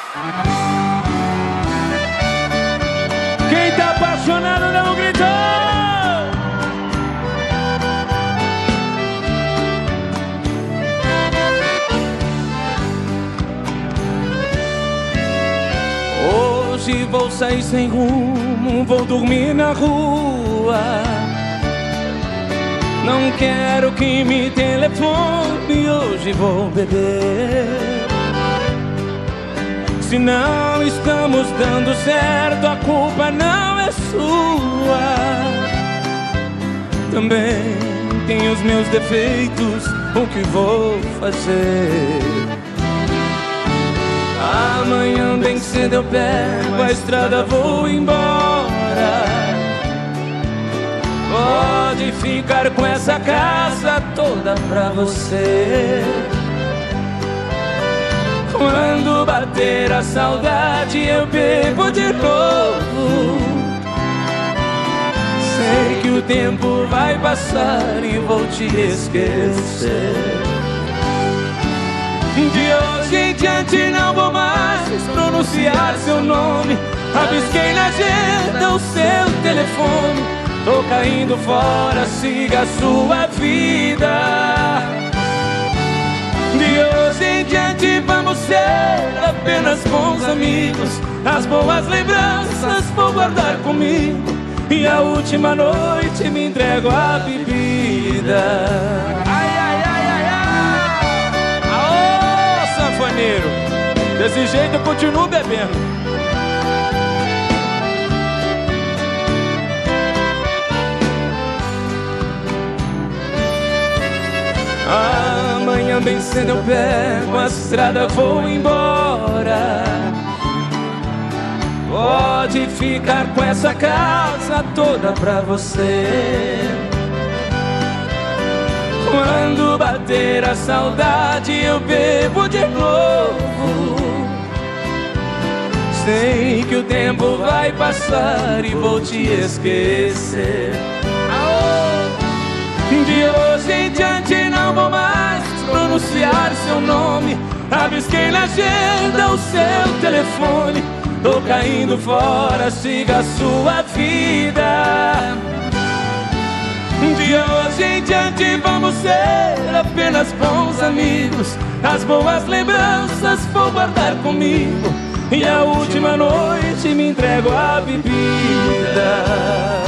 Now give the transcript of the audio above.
Quem tá apaixonado dá um grito. Hoje vou sair sem rumo, vou dormir na rua. Não quero que me telefone, hoje vou beber. Se não estamos dando certo, a culpa não é sua. Também tenho os meus defeitos, o que vou fazer? Amanhã bem cedo eu pego a estrada, vou embora. Pode ficar com essa casa toda pra você. Quando bater a saudade eu bebo de novo. Sei que o tempo vai passar e vou te esquecer. De hoje em diante não vou mais pronunciar seu nome. Rabisquei na agenda o seu telefone. Tô caindo fora, siga a sua vida. De hoje em diante vamos ser apenas bons amigos. As boas lembranças vou guardar comigo. E a última noite me entrego à bebida. Ai, ai, ai, ai, ai. Aô, sanfoneiro, desse jeito eu continuo bebendo. Amanhã bem cedo eu pego a estrada, vou embora. Pode ficar com essa casa toda pra você. Quando bater a saudade eu bebo de novo. Sei que o tempo vai passar e vou te esquecer. De hoje em diante não vou mais pronunciar seu nome. Rabisquei na agenda o seu telefone. Tô caindo fora, siga a sua vida. De hoje em diante vamos ser apenas bons amigos. As boas lembranças vou guardar comigo. E a última noite me entrego à bebida.